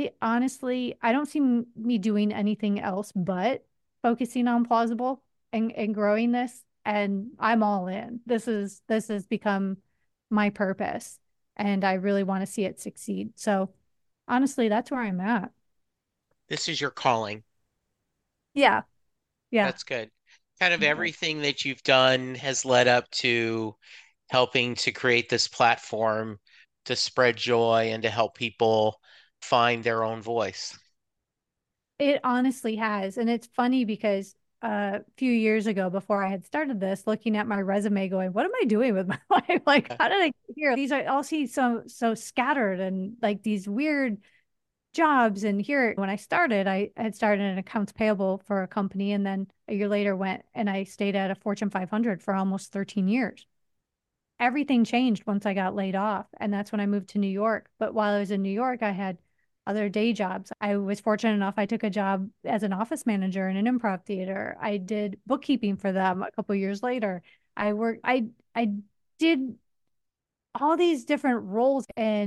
I don't see me doing anything else but focusing on plausible and growing this. And I'm all in. This has become my purpose. And I really want to see it succeed. So honestly, that's where I'm at. This is your calling. Yeah. Yeah. That's good. Kind of everything that you've done has led up to helping to create this platform to spread joy and to help people find their own voice. It honestly has. And it's funny because a few years ago, before I had started this, looking at my resume, going, what am I doing with my life? Like, how did I get here? These are all see so scattered and like these weird jobs. And here, when I started, I had started an accounts payable for a company. And then a year later went and I stayed at a Fortune 500 for almost 13 years. Everything changed once I got laid off. And that's when I moved to New York. But while I was in New York, I had other day jobs. I was fortunate enough, I took a job as an office manager in an improv theater. I did bookkeeping for them a couple years later. I did all these different roles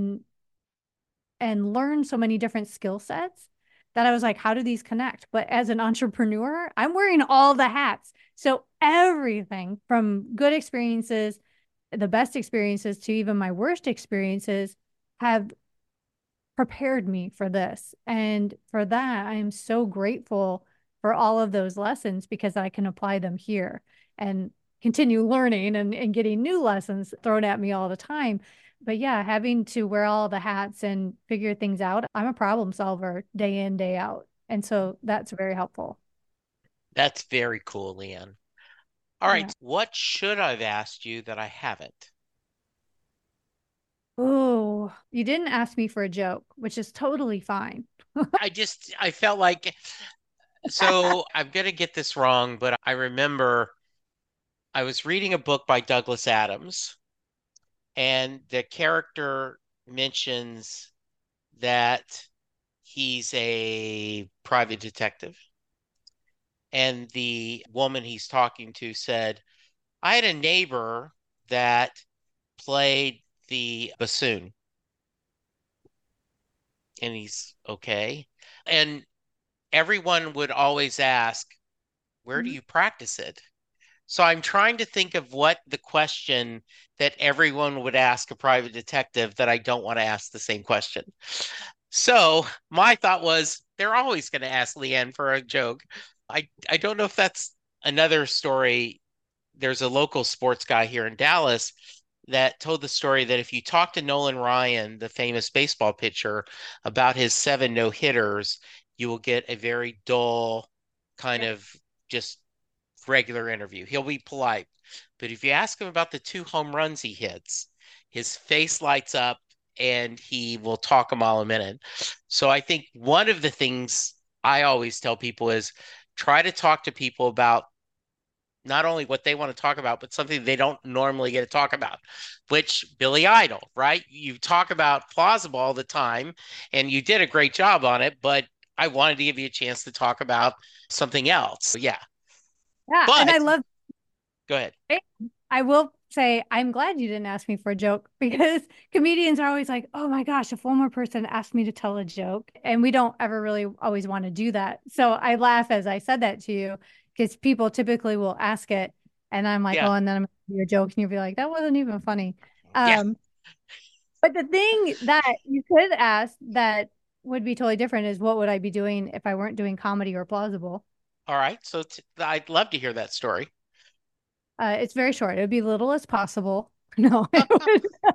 and learned so many different skill sets that I was like, how do these connect? But as an entrepreneur, I'm wearing all the hats. So everything from good experiences, the best experiences to even my worst experiences have prepared me for this. And for that, I am so grateful for all of those lessons because I can apply them here and continue learning and getting new lessons thrown at me all the time. But yeah, having to wear all the hats and figure things out, I'm a problem solver day in, day out. And so that's very helpful. That's very cool, Leanne. All right, Yeah. what should I've asked you that I haven't? Oh, you didn't ask me for a joke, which is totally fine. I felt like, so I'm going to get this wrong, but I remember I was reading a book by Douglas Adams, and the character mentions that he's a private detective. And the woman he's talking to said, I had a neighbor that played the bassoon. And he's okay. And everyone would always ask, where do Mhm. you practice it? So I'm trying to think of what the question that everyone would ask a private detective that I don't want to ask the same question. So my thought was they're always going to ask Leanne for a joke. I don't know if that's another story. There's a local sports guy here in Dallas that told the story that if you talk to Nolan Ryan, the famous baseball pitcher, about his 7 no-hitters, you will get a very dull kind Yeah. of just regular interview. He'll be polite. But if you ask him about the 2 home runs he hits, his face lights up and he will talk a mile a minute. So I think one of the things I always tell people is try to talk to people about not only what they want to talk about, but something they don't normally get to talk about, which Billy Idol, right? You talk about plausible all the time, and you did a great job on it, but I wanted to give you a chance to talk about something else. Yeah. Yeah. And But I love go ahead. I will say I'm glad you didn't ask me for a joke because comedians are always like, oh my gosh, if one more person asked me to tell a joke, and we don't ever really always want to do that. So I laugh as I said that to you because people typically will ask it, and I'm like, Yeah. oh, and then I'm gonna do a joke, and you'll be like, that wasn't even funny. Yeah. Um, but the thing that you could ask that would be totally different is what would I be doing if I weren't doing comedy or plausible? All right. So I'd love to hear that story. It's very short. It would be little as possible. No, it would.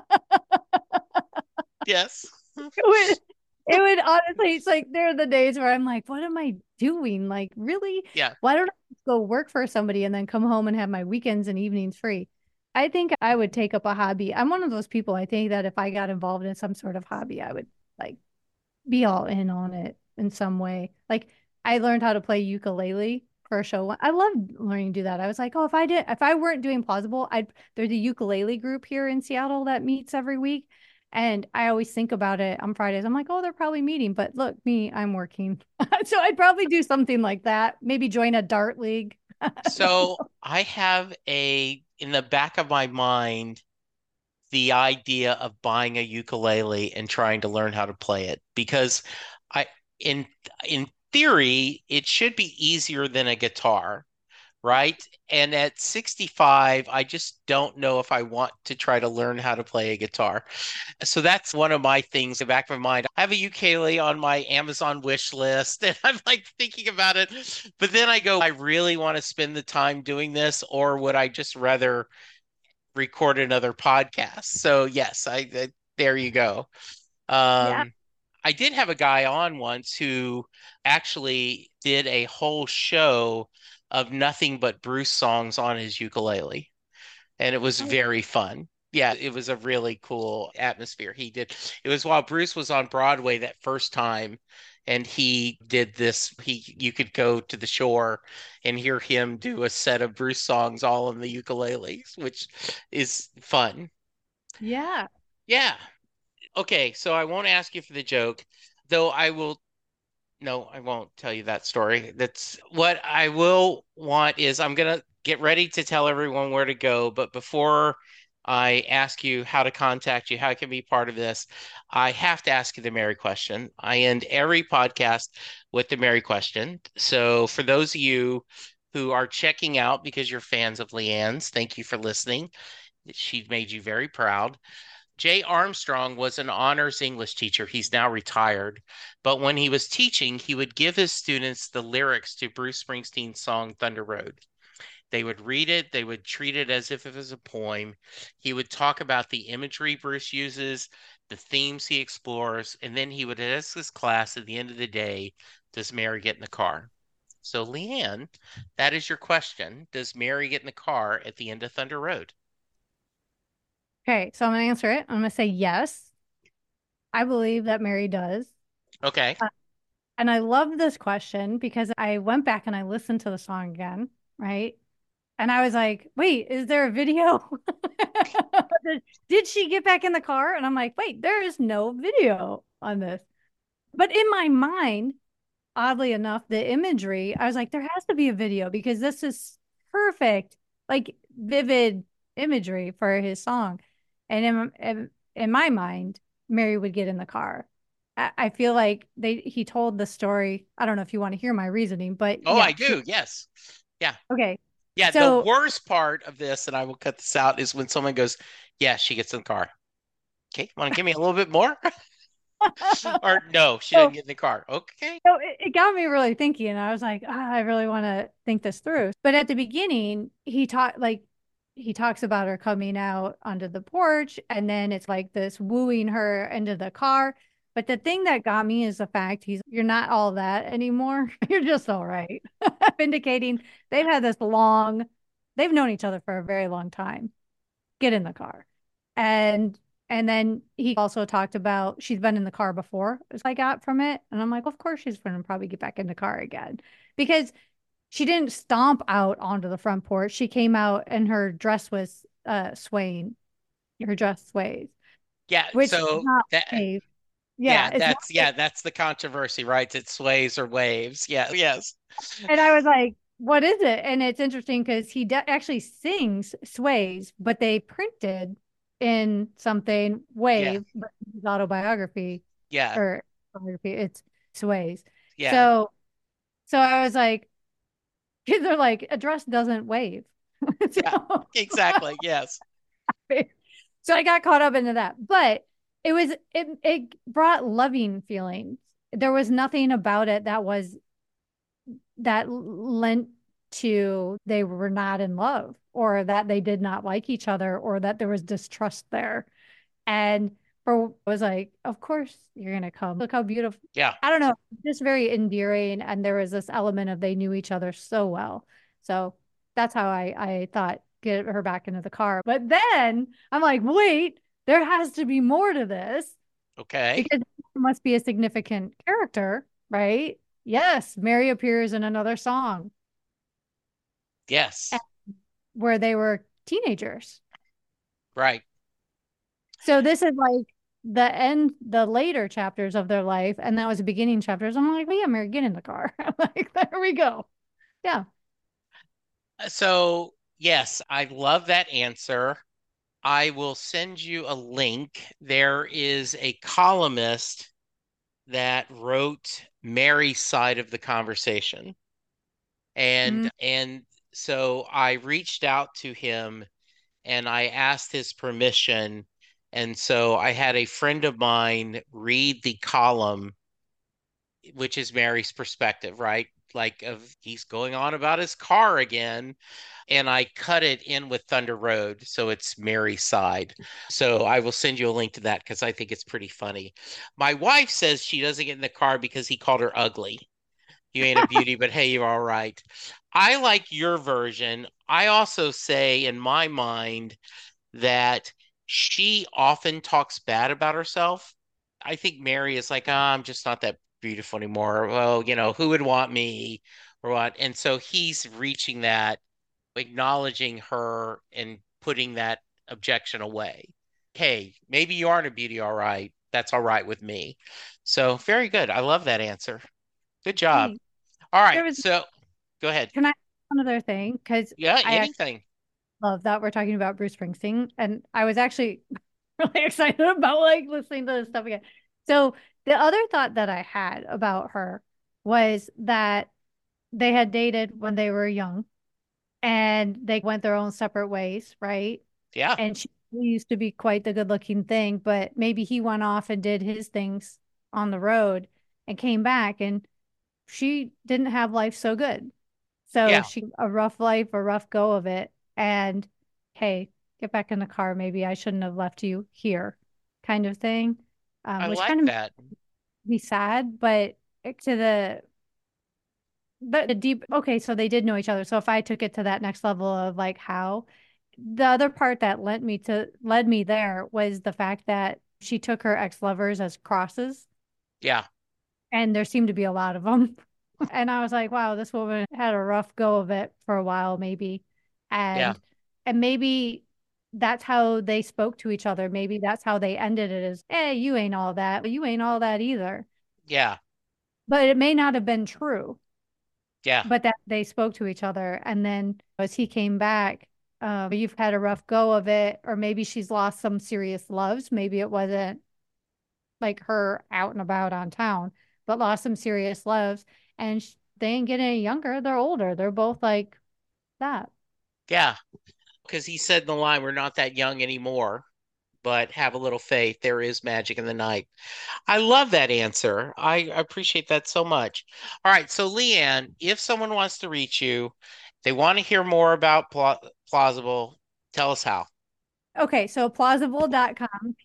Yes. It would honestly, it's like there are the days where I'm like, what am I doing? Like, really? Yeah. Why don't I go work for somebody and then come home and have my weekends and evenings free? I think I would take up a hobby. I'm one of those people, I think that if I got involved in some sort of hobby, I would like be all in on it in some way. Like I learned how to play ukulele for a show. I loved learning to do that. I was like, oh, if I weren't doing plausible, there's a ukulele group here in Seattle that meets every week. And I always think about it on Fridays. I'm like, oh, they're probably meeting, but look, me, I'm working. So I'd probably do something like that. Maybe join a dart league. So I have in the back of my mind, the idea of buying a ukulele and trying to learn how to play it because I in in theory it should be easier than a guitar, right? And at 65, I just don't know if I want to try to learn how to play a guitar. So that's one of my things in the back of my mind. I have a ukulele on my Amazon wish list, and I'm like thinking about it. But then I go, I really want to spend the time doing this, or would I just rather record another podcast? So yes, there you go. Yeah. I did have a guy on once who actually did a whole show of nothing but Bruce songs on his ukulele, and it was very fun. Yeah, it was a really cool atmosphere. It was while Bruce was on Broadway that first time, and he did this. You could go to the shore and hear him do a set of Bruce songs all on the ukuleles, which is fun. Yeah. Yeah. Okay, so I won't ask you for the joke, though I will. No, I won't tell you that story. That's what I will want is I'm gonna get ready to tell everyone where to go. But before I ask you how to contact you, how I can be part of this, I have to ask you the Mary question. I end every podcast with the Mary question. So for those of you who are checking out because you're fans of Leanne's, thank you for listening. She made you very proud. Jay Armstrong was an honors English teacher. He's now retired. But when he was teaching, he would give his students the lyrics to Bruce Springsteen's song Thunder Road. They would read it, they would treat it as if it was a poem. He would talk about the imagery Bruce uses, the themes he explores, and then he would ask his class at the end of the day, does Mary get in the car? So, Leanne, that is your question. Does Mary get in the car at the end of Thunder Road? Okay, so I'm gonna answer it. I'm gonna say yes. I believe that Mary does. Okay. And I love this question because I went back and I listened to the song again, right? And I was like, wait, is there a video? Did she get back in the car? And I'm like, wait, there is no video on this. But in my mind, oddly enough, the imagery, I was like, there has to be a video because this is perfect, like vivid imagery for his song. And in my mind, Mary would get in the car. I feel like he told the story. I don't know if you want to hear my reasoning, but Oh, yeah. I do. Yes. Yeah. Okay. Yeah. So The worst part of this, and I will cut this out, is when someone goes, yeah, she gets in the car. Okay. Want to give me a little bit more? Or no, she so, doesn't get in the car. Okay. so it got me really thinking. And I was like, I really want to think this through. But at the beginning, he talks about her coming out onto the porch, and then it's like this wooing her into the car. But the thing that got me is the fact you're not all that anymore. You're just all right. Indicating they've known each other for a very long time. Get in the car. And and then he also talked about she's been in the car before, as I got from it. And I'm like, well, of course she's going to probably get back in the car again. Because she didn't stomp out onto the front porch. She came out and her dress was swaying. Her dress sways, Yeah. which is So not that, safe. yeah, Yeah, it's not safe. that's the controversy, right? It sways or waves. Yeah. Yes. And I was like, what is it? And it's interesting because actually sings sways, but they printed in something Yeah. wave, but his autobiography Yeah. or biography, it's sways. Yeah. So I was like, kids are like, a dress doesn't wave. Yeah. So, Exactly. Yes. so I got caught up into that. But it brought loving feelings. There was nothing about it that lent to they were not in love or that they did not like each other or that there was distrust there. And for was like, of course you're gonna come. Look how beautiful. Yeah. I don't know, just very endearing. And there was this element of they knew each other so well. So that's how I thought get her back into the car. But then I'm like, wait, there has to be more to this Okay. because there must be a significant character, right? Yes, Mary appears in another song Yes. where they were teenagers. Right. So this is like the later chapters of their life, and that was the beginning chapters. I'm like, well, yeah, Mary, get in the car. I'm like, there we go. Yeah. So, yes, I love that answer. I will send you a link. There is a columnist that wrote Mary's side of the conversation. And So I reached out to him and I asked his permission. And so I had a friend of mine read the column, which is Mary's perspective, right? Like of he's going on about his car again. And I cut it in with Thunder Road, so it's Mary's side. So I will send you a link to that because I think it's pretty funny. My wife says she doesn't get in the car because he called her ugly. You ain't a beauty, but hey, you're all right. I like your version. I also say in my mind that she often talks bad about herself. I think Mary is like, I'm just not that beautiful anymore. Well, who would want me or what? And so he's reaching that, acknowledging her and putting that objection away. Hey, maybe you aren't a beauty, all right. That's all right with me. So very good. I love that answer. Good job. Hey, All right. there was, So go ahead. can I add one other thing? Because Yeah, I actually anything. love that we're talking about Bruce Springsteen, and I was actually really excited about like listening to this stuff again. So the other thought that I had about her was that they had dated when they were young and they went their own separate ways, right? Yeah. And she used to be quite the good looking thing, but maybe he went off and did his things on the road and came back, and she didn't have life so good. So Yeah. she a rough life, a rough go of it. And hey, get back in the car. Maybe I shouldn't have left you here, kind of thing. I Which like kind of that. be sad, but to the deep, okay, so they did know each other. So if I took it to that next level of like how, the other part that led me there was the fact that she took her ex-lovers as crosses, Yeah. and there seemed to be a lot of them. And I was like, wow, this woman had a rough go of it for a while, maybe. Yeah. And maybe that's how they spoke to each other. Maybe that's how they ended it as, hey, you ain't all that, but you ain't all that either. Yeah. But it may not have been true, Yeah. but that they spoke to each other. And then as he came back, you've had a rough go of it, or maybe she's lost some serious loves. Maybe it wasn't like her out and about on town, but lost some serious loves. And they ain't getting any younger. They're older. They're both like that. Yeah. Because he said in the line, we're not that young anymore, but have a little faith. There is magic in the night. I love that answer. I appreciate that so much. All right. So, Leanne, if someone wants to reach you, they want to hear more about Plausible, tell us how. Okay, so plausible.com,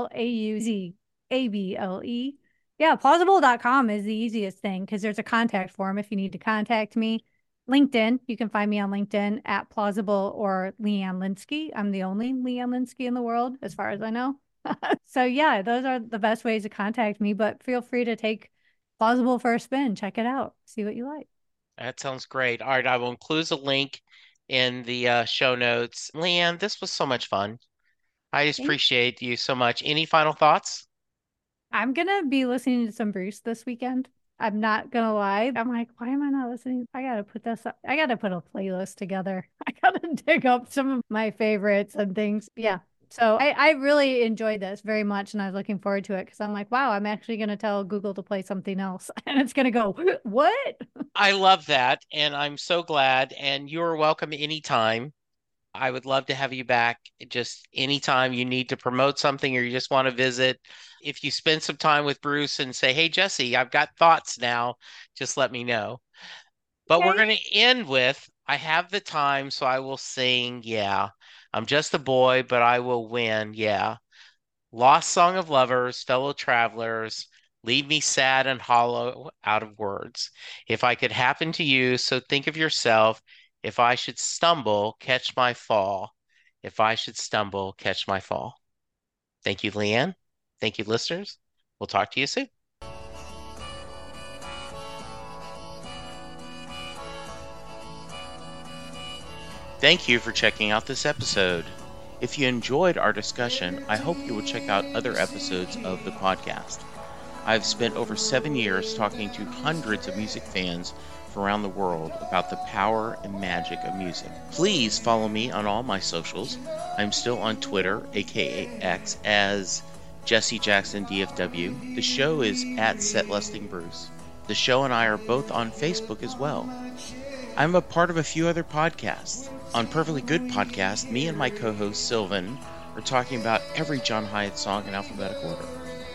Plauzable. Yeah, plausible.com is the easiest thing because there's a contact form if you need to contact me. LinkedIn, you can find me on LinkedIn at Plausible or Leanne Linsky. I'm the only Leanne Linsky in the world, as far as I know. So yeah, those are the best ways to contact me, but feel free to take Plausible for a spin. Check it out. See what you like. That sounds great. All right. I will include a link in the show notes. Leanne, this was so much fun. I just Thank appreciate you so much. Any final thoughts? I'm gonna be listening to some Bruce this weekend. I'm not gonna lie. I'm like, why am I not listening? I gotta put this up. I gotta put a playlist together. I gotta dig up some of my favorites and things. Yeah. So I really enjoyed this very much, and I was looking forward to it because I'm like, wow, I'm actually gonna tell Google to play something else, and it's gonna go, what? I love that. And I'm so glad. And you're welcome anytime. I would love to have you back just anytime you need to promote something or you just want to visit. If you spend some time with Bruce and say, hey, Jesse, I've got thoughts now, just let me know. But we're Okay. going to end with I have the time, so I will sing. Yeah. I'm just a boy, but I will win. Yeah. Lost Song of Lovers, Fellow Travelers, leave me sad and hollow out of words. If I could happen to you, so think of yourself. If I should stumble, catch my fall. If I should stumble, catch my fall. Thank you, Leanne. Thank you, listeners. We'll talk to you soon. Thank you for checking out this episode. If you enjoyed our discussion, I hope you will check out other episodes of the podcast. I've spent over 7 years talking to hundreds of music fans from around the world about the power and magic of music. Please follow me on all my socials. I'm still on Twitter, aka X, as Jesse Jackson DFW. The show is at SetListingBruce. The show and I are both on Facebook as well. I'm a part of a few other podcasts. On Perfectly Good Podcast, me and my co-host Sylvan are talking about every John Hyatt song in alphabetical order.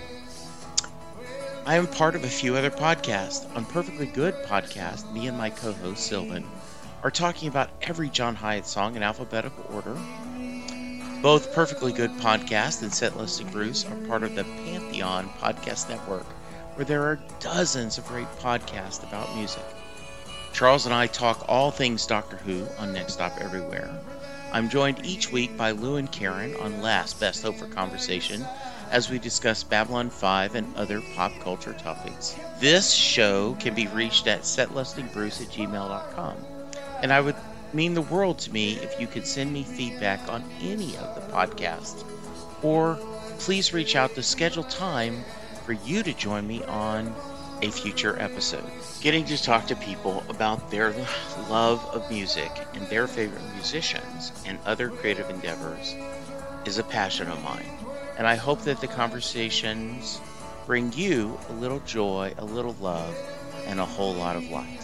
I am part of a few other podcasts. On Perfectly Good Podcast, me and my co-host Sylvan are talking about every John Hyatt song in alphabetical order. Both Perfectly Good Podcast and Set Listing Bruce are part of the Pantheon Podcast Network, where there are dozens of great podcasts about music. Charles and I talk all things Doctor Who on Next Stop Everywhere. I'm joined each week by Lou and Karen on Last Best Hope for Conversation as we discuss Babylon 5 and other pop culture topics. This show can be reached at setlistingbruce@gmail.com. And I would mean the world to me if you could send me feedback on any of the podcasts. Or please reach out to schedule time for you to join me on a future episode. Getting to talk to people about their love of music and their favorite musicians and other creative endeavors is a passion of mine. And I hope that the conversations bring you a little joy, a little love, and a whole lot of light.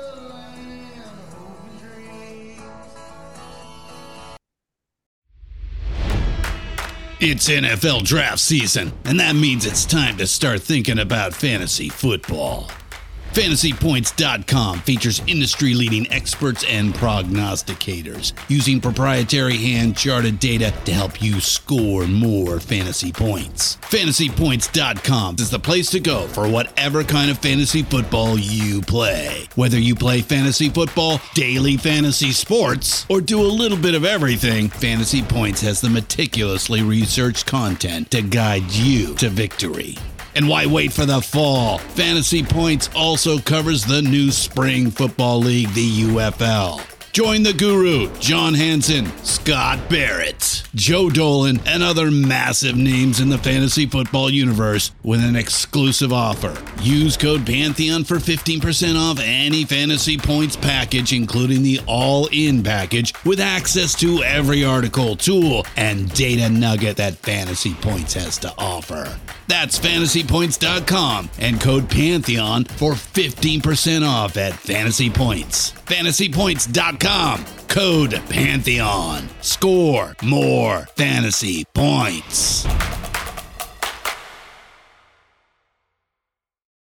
It's NFL draft season, and that means it's time to start thinking about fantasy football. FantasyPoints.com features industry-leading experts and prognosticators using proprietary hand-charted data to help you score more fantasy points. FantasyPoints.com is the place to go for whatever kind of fantasy football you play. Whether you play fantasy football, daily fantasy sports, or do a little bit of everything, Fantasy Points has the meticulously researched content to guide you to victory. And why wait for the fall? Fantasy Points also covers the new spring football league, the UFL. Join the guru, John Hansen, Scott Barrett, Joe Dolan, and other massive names in the fantasy football universe with an exclusive offer. Use code Pantheon for 15% off any Fantasy Points package, including the all-in package, with access to every article, tool, and data nugget that Fantasy Points has to offer. That's FantasyPoints.com and code Pantheon for 15% off at Fantasy Points. FantasyPoints.com, code Pantheon. Score more fantasy points.